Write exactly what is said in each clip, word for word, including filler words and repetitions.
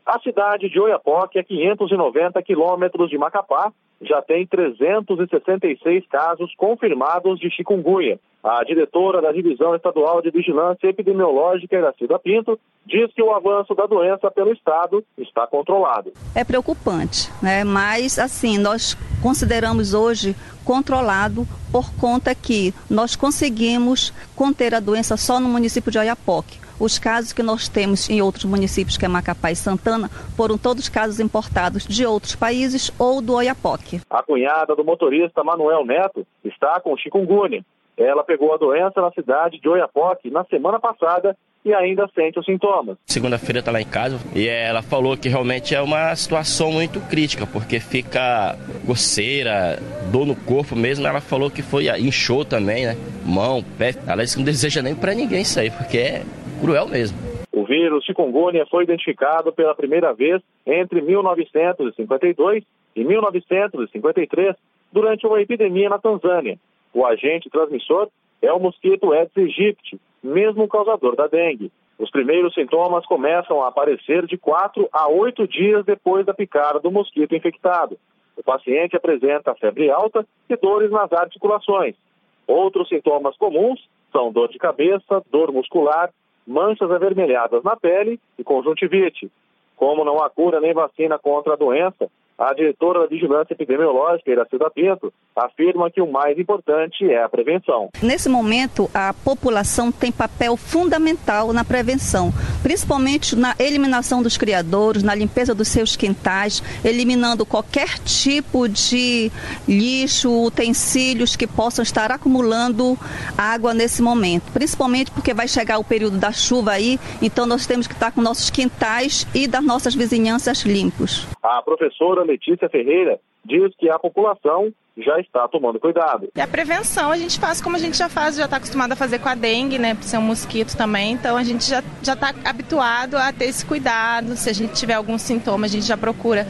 A cidade de Oiapoque, a quinhentos e noventa quilômetros de Macapá, já tem trezentos e sessenta e seis casos confirmados de chikungunya. A diretora da Divisão Estadual de Vigilância Epidemiológica, Iracida Pinto, diz que o avanço da doença pelo estado está controlado. É preocupante, né? Mas assim, nós consideramos hoje controlado por conta que nós conseguimos conter a doença só no município de Oiapoque. Os casos que nós temos em outros municípios, que é Macapá e Santana, foram todos casos importados de outros países ou do Oiapoque. A cunhada do motorista Manuel Neto está com chikungunya. Ela pegou a doença na cidade de Oiapoque na semana passada e ainda sente os sintomas. Segunda-feira está lá em casa e ela falou que realmente é uma situação muito crítica, porque fica coceira, dor no corpo mesmo. Ela falou que foi inchou também, né? Mão, pé. Ela disse que não deseja nem para ninguém isso aí, porque é cruel mesmo. O vírus chikungunya foi identificado pela primeira vez entre mil novecentos e cinquenta e dois e mil novecentos e cinquenta e três, durante uma epidemia na Tanzânia. O agente transmissor é o mosquito Aedes aegypti, mesmo causador da dengue. Os primeiros sintomas começam a aparecer de quatro a oito dias depois da picada do mosquito infectado. O paciente apresenta febre alta e dores nas articulações. Outros sintomas comuns são dor de cabeça, dor muscular, manchas avermelhadas na pele e conjuntivite. Como não há cura nem vacina contra a doença, a diretora da Vigilância Epidemiológica, Iracida Pinto, afirma que o mais importante é a prevenção. Nesse momento, a população tem papel fundamental na prevenção, principalmente na eliminação dos criadouros, na limpeza dos seus quintais, eliminando qualquer tipo de lixo, utensílios que possam estar acumulando água nesse momento, principalmente porque vai chegar o período da chuva aí, então nós temos que estar com nossos quintais e das nossas vizinhanças limpos. A professora Letícia Ferreira diz que a população já está tomando cuidado. E a prevenção a gente faz como a gente já faz, já está acostumado a fazer com a dengue, né, por ser um mosquito também, então a gente já já está habituado a ter esse cuidado. Se a gente tiver algum sintoma, a gente já procura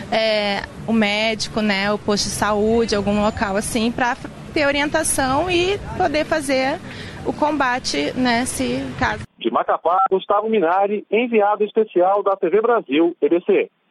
é, o médico, né, o posto de saúde, algum local assim, para ter orientação e poder fazer o combate, né, se caso. De Macapá, Gustavo Minari, enviado especial da T V Brasil, E B C.